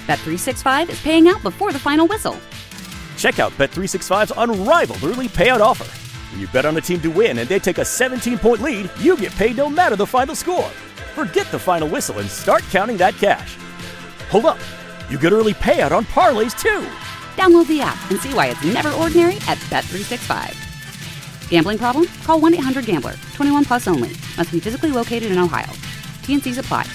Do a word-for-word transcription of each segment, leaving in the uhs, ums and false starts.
Bet three sixty-five is paying out before the final whistle. Check out Bet three sixty-five's unrivaled early payout offer. When you bet on a team to win and they take a seventeen-point lead, you get paid no matter the final score. Forget the final whistle and start counting that cash. Hold up. You get early payout on parlays, too. Download the app and see why it's never ordinary at Bet three sixty-five. Gambling problem? Call one eight hundred gambler. twenty-one plus only. Must be physically located in Ohio. T N Cs apply.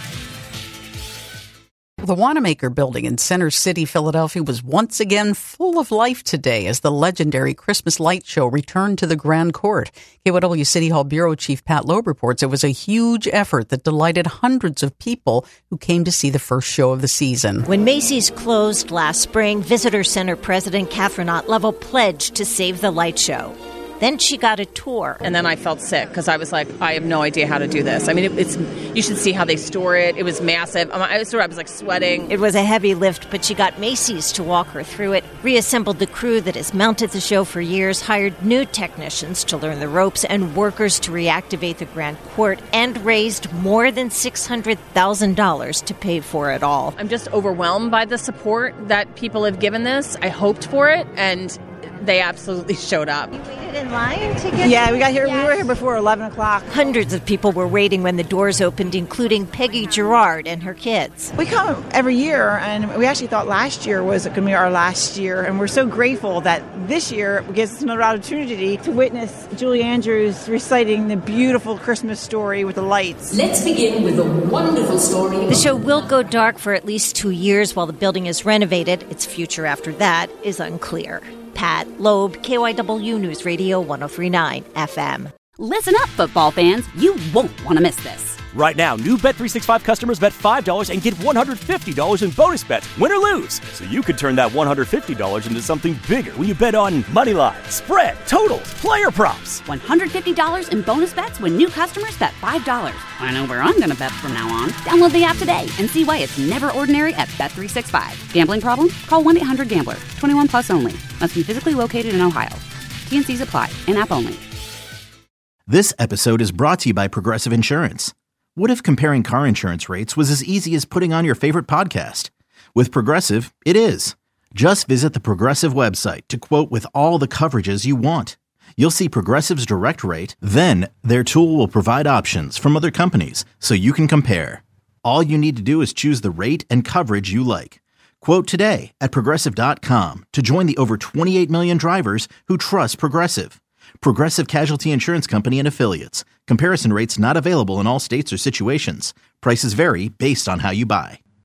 The Wanamaker Building in Center City, Philadelphia was once again full of life today as the legendary Christmas Light Show returned to the Grand Court. K Y W City Hall Bureau Chief Pat Loeb reports it was a huge effort that delighted hundreds of people who came to see the first show of the season. When Macy's closed last spring, Visitor Center President Catherine Ottlevel pledged to save the light show. Then she got a tour. And then I felt sick because I was like, I have no idea how to do this. I mean, it, it's you should see how they store it. It was massive. I was, I was like sweating. It was a heavy lift, but she got Macy's to walk her through it, reassembled the crew that has mounted the show for years, hired new technicians to learn the ropes and workers to reactivate the Grand Court, and raised more than six hundred thousand dollars to pay for it all. I'm just overwhelmed by the support that people have given this. I hoped for it, and they absolutely showed up. You waited in line to get Yeah, we got here. Yes. We were here before eleven o'clock. Hundreds of people were waiting when the doors opened, including Peggy Gerard and her kids. We come every year, and we actually thought last year was going to be our last year, and we're so grateful that this year gives us another opportunity to witness Julie Andrews reciting the beautiful Christmas story with the lights. Let's begin with a wonderful story. The show will go dark for at least two years while the building is renovated. Its future after that is unclear. Pat Loeb, K Y W News Radio one oh three point nine F M. Listen up, football fans. You won't want to miss this. Right now, new Bet three sixty-five customers bet five dollars and get one hundred fifty dollars in bonus bets, win or lose. So you could turn that one hundred fifty dollars into something bigger when you bet on money line, spread, totals, player props. one hundred fifty dollars in bonus bets when new customers bet five dollars. I know where I'm going to bet from now on. Download the app today and see why it's never ordinary at Bet three sixty-five. Gambling problem? Call one eight hundred gambler. twenty-one plus only. Must be physically located in Ohio. T N Cs apply. In app only. This episode is brought to you by Progressive Insurance. What if comparing car insurance rates was as easy as putting on your favorite podcast? With Progressive, it is. Just visit the Progressive website to quote with all the coverages you want. You'll see Progressive's direct rate, then their tool will provide options from other companies so you can compare. All you need to do is choose the rate and coverage you like. Quote today at Progressive dot com to join the over twenty-eight million drivers who trust Progressive. Progressive Casualty Insurance Company and Affiliates. Comparison rates not available in all states or situations. Prices vary based on how you buy.